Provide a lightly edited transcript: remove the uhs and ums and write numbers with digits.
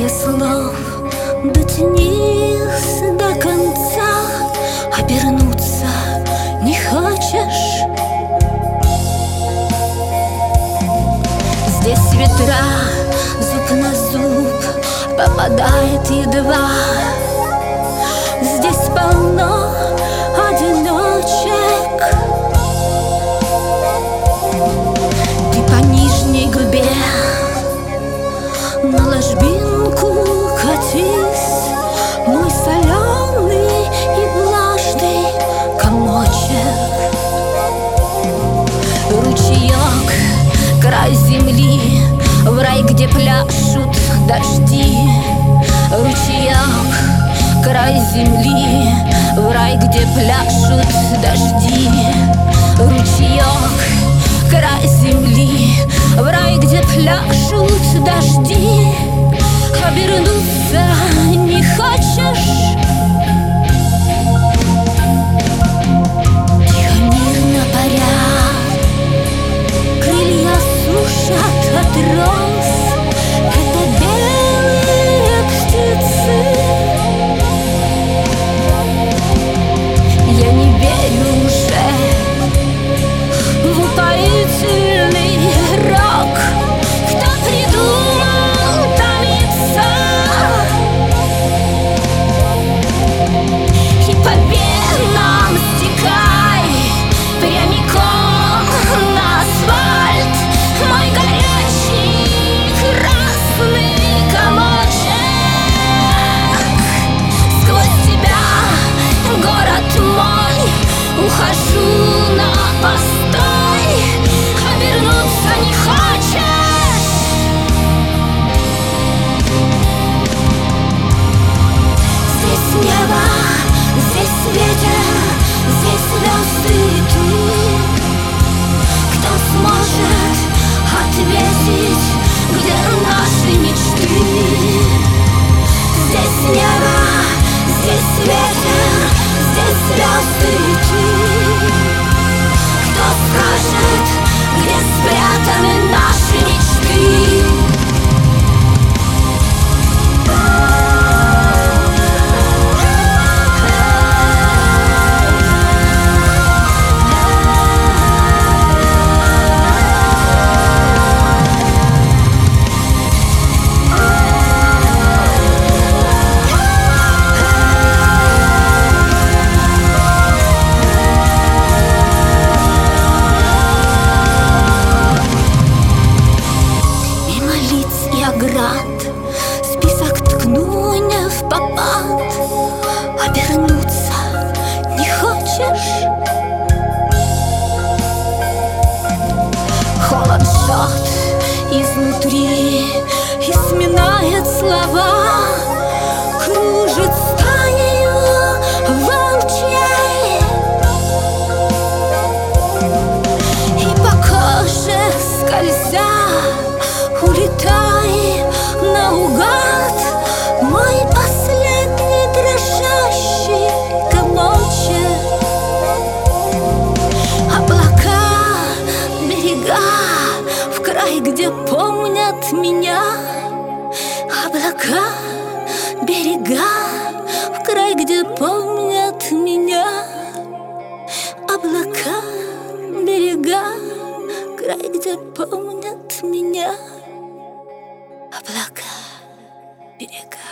море слов, дотянись до конца, обернуться не хочешь? Здесь ветра зуб на зуб попадает едва. Здесь полно одиночек. Ты по нижней губе на ложбинку катись, мой соленый и влажный комочек. Ручеек, край земли, в рай, где пляшут дожди. Ручеек, край земли, в рай, где пляшут дожди. Ручеек, край земли, в рай, где пляшут дожди. Обернуться не хочешь? Тихо, мирно паря, крылья сушат от роз. Это белые птицы. Я не верю уже в упоительный рок. Кто придумал томиться и по венам стекай прямиком на асфальт, мой горячий красный комочек. Сквозь тебя, город мой, ухожу на постой. Обернуться не хочешь? Здесь небо, здесь ветер, здесь звезды и ты. Кто сможет ответить, где наши мечты? Здесь небо, здесь ветер, здесь звезды и ты. Кто скажет, где спрятаны наши мечты? Список ткну не впопад. Обернуться не хочешь? Холод жжет изнутри и сминает слова. Кружит стаею волчьей и по коже скользя улетай наугад, мой последний дрожащий комочек. Облака, берега, в край, где помнят меня. Облака, берега, в край, где помнят меня. Облака, берега, край, где помнят меня. Облака, берега.